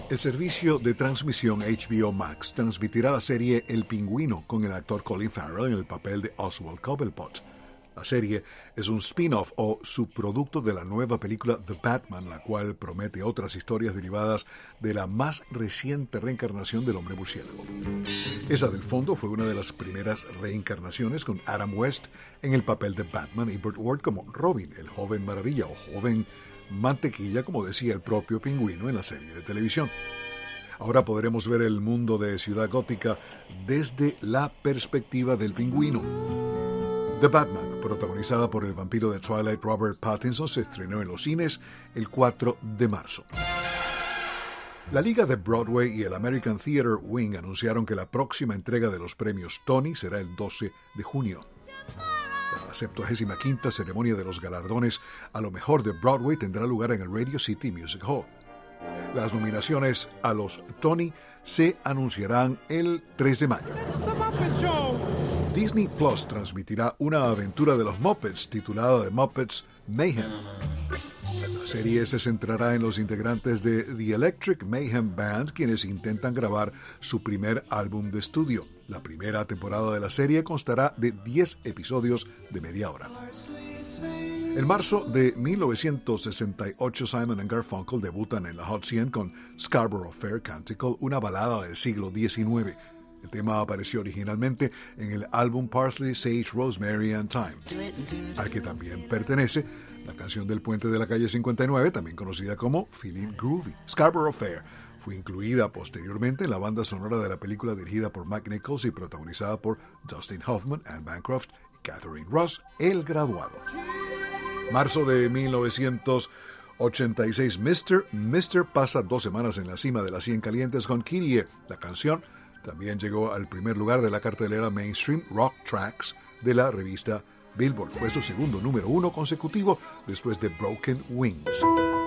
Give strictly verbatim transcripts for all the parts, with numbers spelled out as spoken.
El servicio de transmisión H B O Max transmitirá la serie El Pingüino con el actor Colin Farrell en el papel de Oswald Cobblepot. La serie es un spin-off o subproducto de la nueva película The Batman, la cual promete otras historias derivadas de la más reciente reencarnación del hombre murciélago. Esa del fondo fue una de las primeras reencarnaciones con Adam West en el papel de Batman y Burt Ward como Robin, el joven maravilla o joven mantequilla, como decía el propio Pingüino en la serie de televisión. Ahora podremos ver el mundo de Ciudad Gótica desde la perspectiva del Pingüino. The Batman, protagonizada por el vampiro de Twilight Robert Pattinson, se estrenó en los cines el cuatro de marzo. La Liga de Broadway y el American Theatre Wing anunciaron que la próxima entrega de los premios Tony será el doce de junio. La septuagésima quinta ceremonia de los galardones a lo mejor de Broadway tendrá lugar en el Radio City Music Hall. Las nominaciones a los Tony se anunciarán el tres de mayo. Disney Plus transmitirá una aventura de los Muppets titulada The Muppets Mayhem. La serie se centrará en los integrantes de The Electric Mayhem Band, quienes intentan grabar su primer álbum de estudio. La primera temporada de la serie constará de diez episodios de media hora. En marzo de mil novecientos sesenta y ocho, Simon and Garfunkel debutan en la Hot cien con Scarborough Fair Canticle, una balada del siglo diecinueve. El tema apareció originalmente en el álbum Parsley, Sage, Rosemary and Thyme, al que también pertenece la canción del Puente de la Calle cincuenta y nueve, también conocida como Feeling Groovy. Scarborough Fair fue incluida posteriormente en la banda sonora de la película dirigida por Mike Nichols y protagonizada por Dustin Hoffman, Anne Bancroft y Catherine Ross, El Graduado. Marzo de mil novecientos ochenta y seis, Mister Mister pasa dos semanas en la cima de las cien calientes con Kyrie. La canción también llegó al primer lugar de la cartelera Mainstream Rock Tracks de la revista Billboard. Fue su segundo número uno consecutivo después de Broken Wings.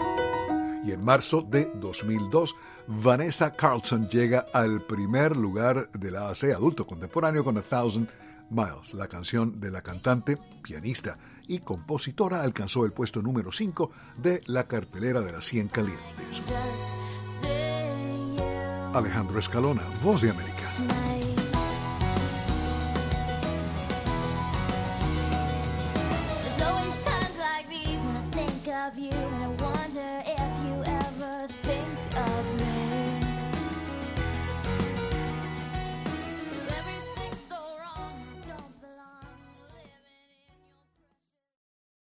Y en marzo de dos mil dos, Vanessa Carlton llega al primer lugar de la A C adulto contemporáneo con A Thousand Miles. La canción de la cantante, pianista y compositora alcanzó el puesto número cinco de la cartelera de las cien calientes. Alejandro Escalona, Voz de América. There's always times like these when I think of you and I wonder